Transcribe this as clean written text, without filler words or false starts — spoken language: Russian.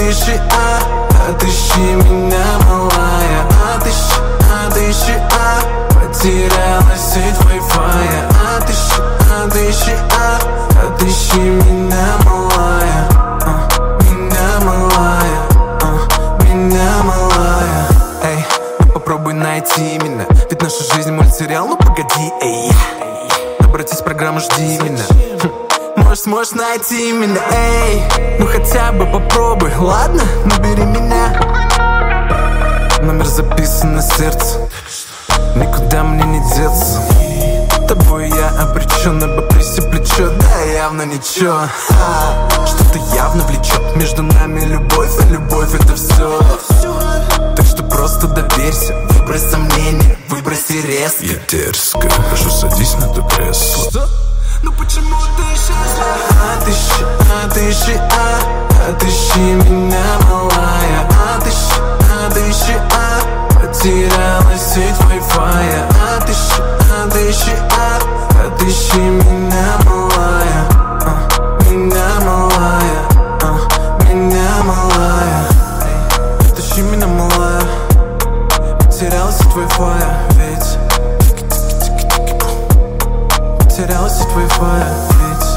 отыщи, отыщи меня, малая. Отыщи, потеряла сеть Wi-Fi. Отыщи, отыщи меня, малая. Меня, малая, меня, малая. Эй, попробуй найти меня, ведь наша жизнь мультсериал, ну погоди, эй. Обратись в программу, жди меня. Может, сможешь найти меня, эй. Ну хотя бы попробуй, ладно? Набери меня. Номер записан на сердце, никуда мне не деться. Тобой я обречен, обопрись плечо, да явно ничего. Что-то явно влечет между нами любовь, а любовь это все. Так что просто доверься, выбрось сомнения, выброси резко. Я дерзко, прошу, садись на то кресло. Что? Ну почему ты счастлив? Отыщи, отыщи меня, малая. Отыщи, потеряла сеть Wi-Fi. Отыщи, отыщи меня, малая. Меня, малая, меня, малая. Отыщи меня, малая. Потеряла сеть Wi-Fi, ведь потеряла сеть Wi-Fi, ведь